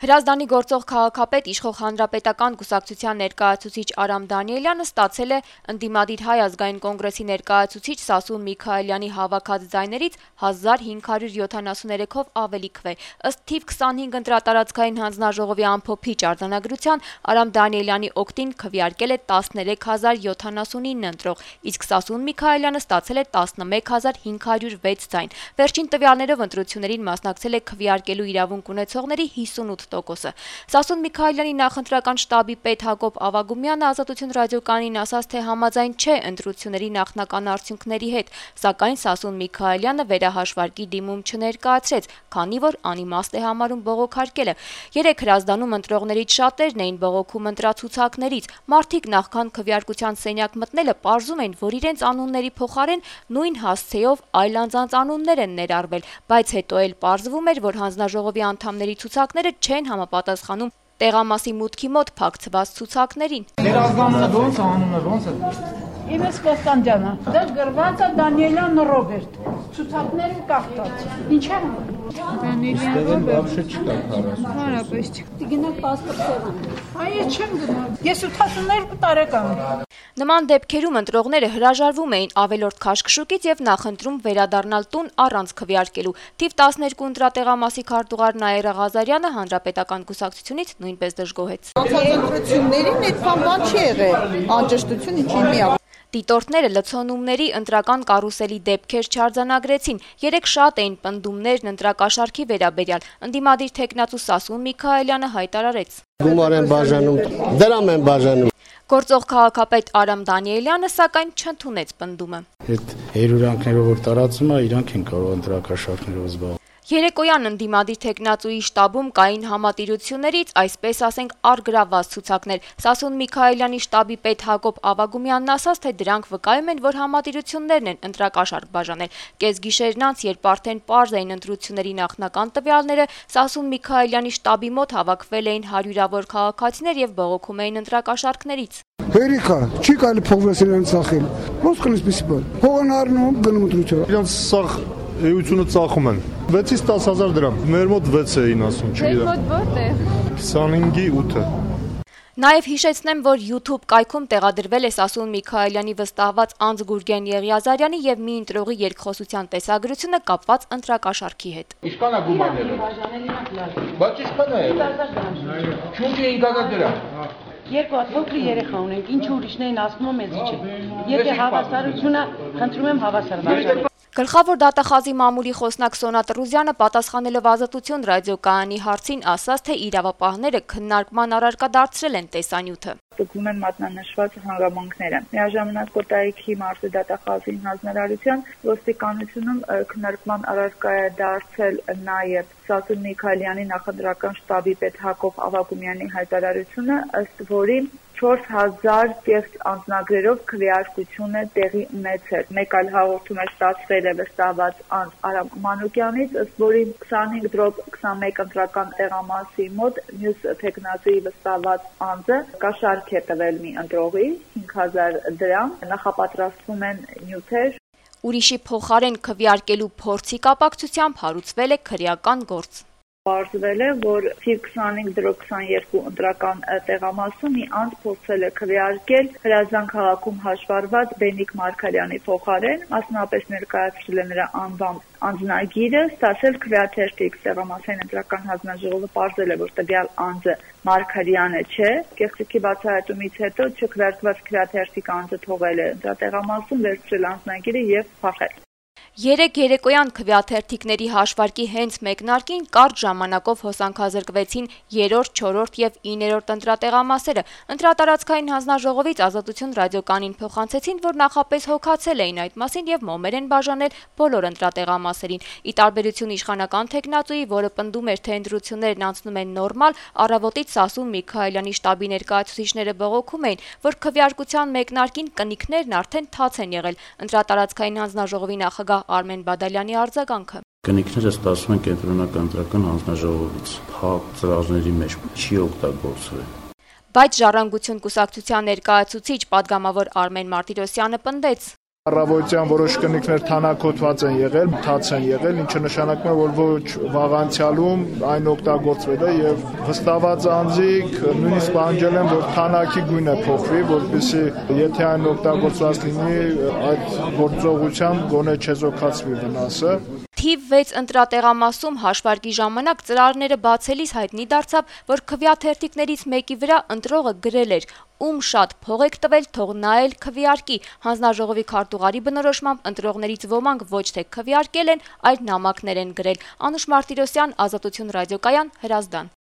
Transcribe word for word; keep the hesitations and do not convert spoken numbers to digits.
Հրազդանի գործող քաղաքապետ իշխող հանրապետական կուսակցության ներկայացուցիչ Արամ Դանիելյանը ստացել է ընդդիմադիր Հայ ազգային կոնգրեսի ներկայացուցիչ Սասուն Միքայելյանի հավաքած ձայներից հազար հինգ հարյուր յոթանասուններեքով ավելի քվե։ Ըստ թիվ քսանհինգ ընտրատարածքային հանձնաժողովի ամփոփիչ արձանագրության Արամ Դանիելյանի օգտին քվեարկել է տասներեք հազար յոթանասունինը ընտրող, իսկ Սասուն Միքայելյանը ստացել է տասնմեկ հազար հինգ հարյուր վեց ձայն։ Վերջին տվյալներով ընտրություններին մասնակցել է քվեարկելու իրավունք ունեցողների հիսունութ տոկոսը։ Սասուն Միքայելյանի նախընտրական շտաբի պետ Հակոբ Ավագումյանը Ազատություն ռադիոկայանին ասաց, թե համաձայն չէ ընտրությունների նախնական արդյունքների հետ, սակայն Սասուն Միքայելյանը վերահաշվարկի դիմում չներկայացրեց, քանի որ անիմաստ է համարում բողոքարկելը։ Երեք հրազդանում ընտրողներից շատերն էին բողոքում ընտրացուցակներից։ Մարդիկ նախքան քվեարկության սենյակ մտնելը պարզում էին, որ իրենց անունների փոխարեն նույն հասցեով այլ անձանց անուններ են ներառվել, բայց հետո էլ պարզվում էր, որ հանձնաժողովի անդամների ցուցակները չեն համապատասխանում տեղամասի մուտքի մոտ փակցված ցուցակներին։ Ներազդանունը ո՞նց է, անունը ո՞նց է։ Իմս Կոստանդյանը, դա գրված է Դանիելյան Ռոբերտ, ցուցակները կախտած։ Ինչ է։ Դանիելյան Ռոբերտ չկա քառասուն։ Հարաբես չկա։ Դիգնակ պասպորտը։ Այո, չեմ գնալ։ Ես ութասուններկու տարեկան եմ։ Նման դեպքերում ընտրողները հրաժարվում էին ավելորդ քաշքշուկից եւ նախընտրում վերադառնալ տուն առանց քվեարկելու։ Թիվ տասներկու ընտրատեղամասի քարտուղար Նաիրա Ղազարյանը հանրապետական կուսակցությունից նույնպես դժգոհեց։ Ընտրություններին այդ բան չի եղել, անճշտություն ինչի միա։ Դիտորդները լցոնումների ընտրական կարուսելի դեպքեր չարձանագրեցին։ Երեք շատ էին պնդումներն ընտրակաշառքի վերաբերյալ։ Ընդդիմադիր թեկնածու Սասուն Միքայելյանը հայտարարեց. Գումար են բաժանում, դրամ են բաժանում։ Գործող քաղաքապետ Արամ Դանիելյանը սակայն չընդունեց պնդումը։ Այդ հերուրանքներով որ տարածում է, իրանք են կարող ընտրակաշառքներով զբաղվել։ Երեկոյան ընդդիմադիր թեկնածուի շտաբում կային համատիրություններից, այսպես ասենք, առգրավված ցուցակներ։ Սասուն Միքայելյանի շտաբի պետ Հակոբ Ավագումյանն ասաց, թե դրանք վկայում են, որ համատիրություններն են ընտրակաշառք բաժանել։ Կեսգիշերն անց, երբ արդեն պարզ էին ընտրությունների նախնական տվյալները, Սասուն Միքայելյանի շտաբի մոտ հավաքվել էին հարյուրավոր քաղաքացիներ եւ բողոքում էին ընտրակաշառքներից։ Հերիքա, չի կարելի փողվես իրեն ծախել։ Ոնց կնես պիսի բան։ Փողն առնում, գնում ընտրություն։ Իրանց սախ էությունը ծախում են։ վեցից տասը հազար դրամ։ Մեր մոտ վեց էին ասում, չգիտեմ։ Ձեր մոտ որտե՞ղ։ քսանհինգի ութը։ Նաև հիշեցնեմ, որ YouTube կայքում տեղադրվել է Սասուն Միքայելյանի վստահված անձ Գուրգեն Եղիազարյանի եւ մի ընտրողի երկխոսության տեսագրությունը կապված ընտրակաշառքի հետ։ Ինչքան է գումարները։ Բայց ինչքան է։ Շուտի հինգ հազար դրամ։ Երկու հատ փոքր երեխա ունենք, ինչ ուրիշներին ասում մեծի չէ։ Եթե հավասարությունը, խնդրում եմ հավասար վարժել։ Գլխավոր դատախազի մամուլի խոսնակ Սոնա Տրուզյանը պատասխանելով Ազատություն ռադիոկայանի հարցին ասաց, թե իրավապահները քննարկման առարկա դարձրել են տեսանյութը։ Ստուգում են մատնանշված հանգամանքները։ Միաժամանակ Կոտայքի մարզի դատախազի հանձնարարության ոստիկանությունում քննարկման առարկա է դարձել նաև Սասուն Միքայելյանի նախընտրական շտաբի պետ Հակոբ Ավագումյանի հայտարարությունը, ըստ որի չորս հազար կեղծ անձնագրերով քվեարկությունը տեղի ունեցել։ Մեկ այլ հաղորդում է ստացվել է վստահված անձ Արամ Մանուկյանից, ըստ որի քսանհինգ դրոպ քսանմեկ ընտրական տեղամասի մոտ մյուս թեկնածուի վստահված անձը կաշառք է տվել մի ընտրողի հինգ հազար դրամ, նախապատրաստվում են նյութեր։ Ուրիշի փոխարեն քվեարկելու փորձի կապակցությամբ հարուցվել է քրեական գործ։ Պարզվել է, որ թիվ քսանհինգ դրոպ քսաներկու ընտրական տեղամասում մի անձ փորձել է քվեարկել Հրազդան քաղաքում հաշվառված Բենիկ Մարգարյանի փոխարեն, մասնավորապես ներկայացրել է նրա անվան անձնագիրը, ստացել քվեաթերթիկ տեղամասային ընտրական հանձնաժողովը պարզել է, որ տվյալ անձը Մարգարյանը չէ, կեղծիքի բացահայտումից հետո չքվեարկված քվեաթերթիկ անձը թողել է ընտրատեղամասում, վերցրել անձնագիրը եւ փախել։ Երեք երեկոյան քվեաթերթիկների հաշվարկի հենց մեկնարկին կարճ ժամանակով հոսանքազրկվեցին երրորդ, չորրորդ եւ իններորդ ընտրատեղամասերը։ Ընտրատարածքային հանձնաժողովից Ազատություն ռադիոկայանին փոխանցեցին, որ նախապես հոգացել էին այդ մասին եւ մոմեր են բաժանել բոլոր ընտրատեղամասերին։ Ի տարբերություն իշխանական թեկնածուի, որը պնդում էր, թե ընտրություններն անցնում են նորմալ, առավոտից Սասուն Միքայելյանի շտաբի ներկայացուցիչները բողոքում էին, որ քվեարկության մեկնարկին կնիքներն արդեն թաց են եղել։ Ընտրատարածքային հանձնաժողովի նախագահ Արմեն Բադալյանի արձագանքը։ Կնիքները ստացվում են կենտրոնական ընտրական հանձնաժողովից, փակ ծրագրերի մեջ չի օգտագործվել։ Բայց Ժառանգություն կուսակցության ներկայացուցիչ պատգամավոր Արմեն Մարտիրոսյանը պնդեց. Առավոտյան որոշ կնիկներ թանաքոտված են եղել, թաց են եղել, ինչը նշանակում է, որ ոչ վաղանցյալում այն օգտագործվել է եւ վստահված անձիկ նույնիսկ պահանջել են, որ թանակի գույնը փոխվի, որպեսզի եթե այն օգտագործված լինի, այդ գործողությամբ գոնե չեզոքացվի վնասը։ Թիվ վեց ընտրատեղամասում հաշվարկի ժամանակ ծրարները բացելիս հայտնի դարձավ, որ քվեաթերթիկներից մեկի վրա ընտրողը գրել էր «Ում շատ փող եք տվել, թող նա էլ քվեարկի»։ Հանձնաժողովի քարտուղարի բնորոշմամբ ընտրողներից ոմանք ոչ թե քվեարկել են, այլ նամակներ են գրել։ Անուշ Մարտիրոսյան, Ազատություն ռադիոկայան, Հրազդան։